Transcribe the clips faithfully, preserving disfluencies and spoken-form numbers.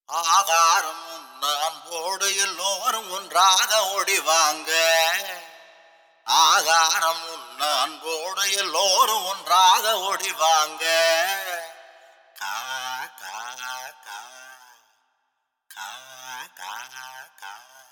ஆகாரம் நான் போடு எல்லோரும் ஒன்றாக ஓடிவாங்க. ஆகாரம் நான் போடு எல்லோரும் ஒன்றாக ஓடிவாங்க. கா கா கா கா கா கா.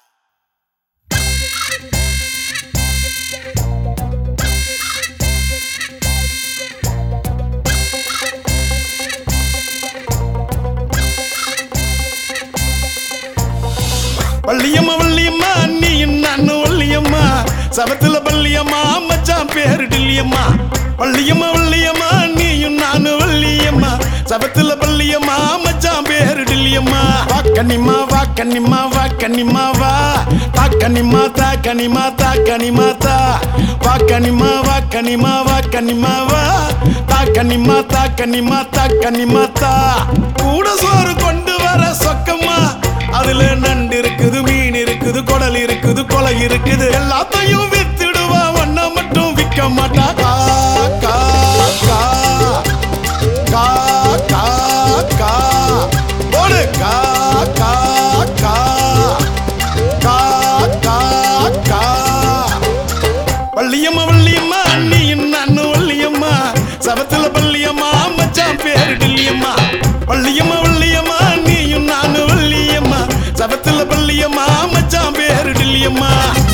வள்ளியம்மா வள்ளியம்மா நீ நானு வள்ளியம்மா சபத்துல பள்ளியம்மா மச்சான் பேரு டில்லியம்மா. வள்ளியம்மா வள்ளியம்மா நீயும் நானு வள்ளியம்மா சபத்துல பள்ளியம்மா மச்சான் பேரு டில்லியம்மா. வா கன்னிமா வா கன்னிமா வா கன்னிமா வா தா கன்னிமா தா கன்னிமா தா கன்னிமா தா வா கன்னிமா வா கன்னிமா வா கன்னிமா வா தா கன்னிமா தா கன்னிமா தா கன்னிமா தா. கூட சோறு கொண்டு வர சொக்கம்மா அதுல நண்டு இருக்குது, மீன் இருக்குது, குடல் இருக்குது, கொலை இருக்குது, எல்லாத்தையும் வித்துடுவா ஒன்ன மட்டும் விற்க மாட்டா. கா கா கா கா கா கா போடு கா கா கா கா கா கா. வள்ளியம்மா வள்ளியம்மா நீ நானு வள்ளியம்மா சபத்துல பள்ளியம்மா மச்சான் பேரு டில்லியம்மா. வள்ளியம்மா வள்ளியம்மா நீயும் நானு வள்ளியம்மா சபத்துல பள்ளியம்மா மச்சான் பேரு டில்லியம்மா.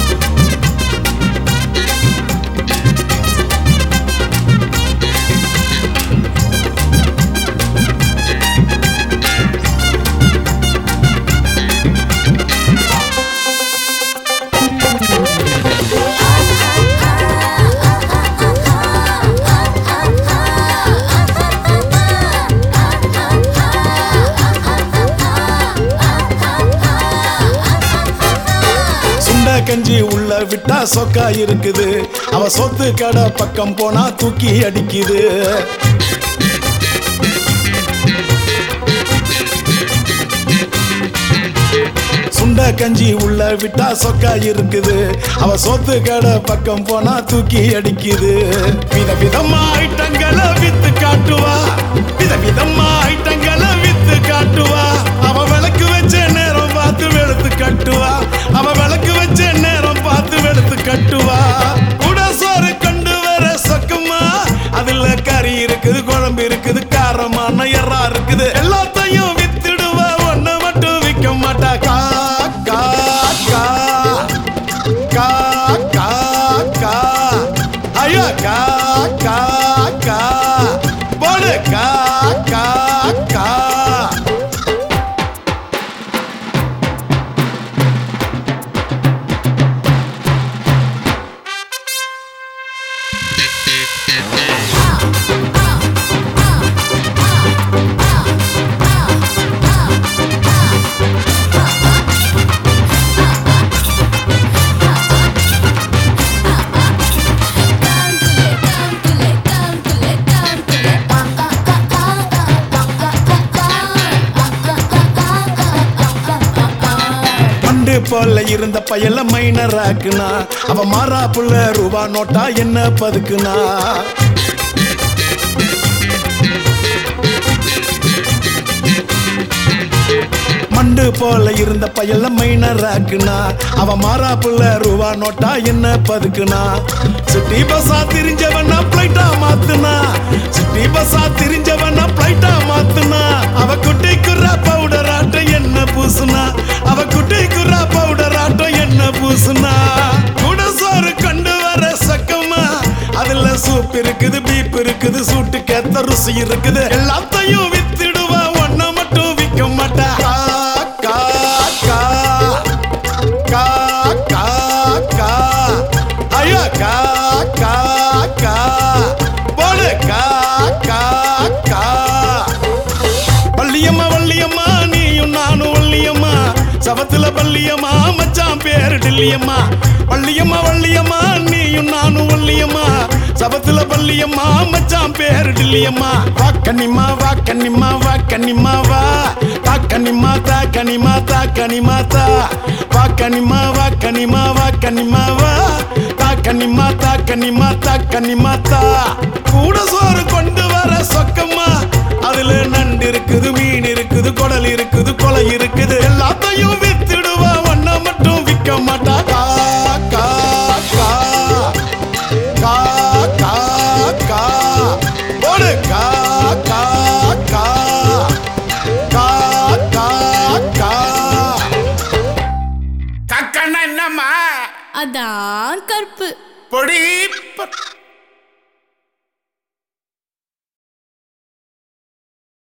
கஞ்சி உள்ள விட்டா சொக்கா இருக்குது, அவ சொத்து கடை பக்கம் போனா தூக்கி அடிக்குது. சுண்ட கஞ்சி உள்ள விட்டா சொக்கா இருக்குது, அவ சொத்து கடை பக்கம் போனா தூக்கி அடிக்குது. வித விதமா ஐட்டங்களை வித்து காட்டுவா, வித விதமா ஐட்டங்களை வித்து காட்டுவா. அவ விளக்கு வச்ச நேரம் பார்த்து வெளுத்து கட்டுவா, அவ விளக்கு வச்ச நேரம் பார்த்து வெளுத்து கட்டுவா. கூட சோறு கொண்டு வர சொக்கம்மா அதுல கறி இருக்குது, குழம்பு இருக்குது, காரமான எறா இருக்குது, எல்லாத்தையும் வித்துடுவா ஒன்ன மட்டும் விற்க மாட்டா. கா கா கா கா கா கா ஐயா கா கா கா போடு கா கா கா. போல இருந்த பயல மைனராக்குனா, அவ மாறா புள்ள ரூபா நோட்டா என்ன பதுக்குனா. மண்டு போல இருந்த பயல மைனராக்குனா, அவ மாறா புள்ள ரூபா நோட்டா என்ன பதுக்குனா. சிட்டி பஸ்ஸா திரிஞ்சவனா பிளைட்டா மாத்துனா, சிட்டி பஸ்ஸா திரிஞ்சவனா பிளைட்டா மாத்துனா. அவ குட்டி குர்ரா பவுடர் ஆட்டம் என்ன பூசுனா, அவ குட்டி குர்ரா பவுடர் ஆட்டம் என்ன பூசுனா. கூட சோறு கொண்டு வர சக்கம்மா அதுல சூப் இருக்குது, பீப் இருக்குது, சூட்டு கேத்த ருசி இருக்குது, எல்லாத்தையும் வித்துடுவா ஒன்ன மட்டும் விற்க மாட்டா. கா கா கா கா கா ஐயா கா கா கா போடு கா கா கா. வள்ளியம்மா வள்ளியம்மா நீயும் நானும் வள்ளியம்மா சபத்துல பள்ளியம்மா மச்சான் பேரு டில்லியம்மா. வள்ளியம்மா வள்ளியம்மா நீயும் நானும் வள்ளியம்மா சபத்துல பள்ளியம்மா மச்சான் பேரு டில்லியம்மா. வா கன்னிமா வா கன்னிமா வா கன்னிமா வா தா கன்னிமா தா கன்னிமா தா கன்னிமா தா வா கன்னிமா வா கன்னிமா வா கன்னிமா வா தா கன்னிமா தா கன்னிமா தா கன்னிமா தா. கூட சோறு கொண்டு வர சொக்கம்மா அதுல நண்டு இருக்குது, மீன் இருக்குது, இருக்குது குடல் இருக்குது கொலை இருக்குது எல்லாத்தையும் வித்துடுவா ஒன்ன மட்டும் விற்க மாட்டா கா கா கா கா கா கா போடு கா கா கா கா கா கா கக்கன்னா என்னம்மா? அதான் கற்பு. பொடி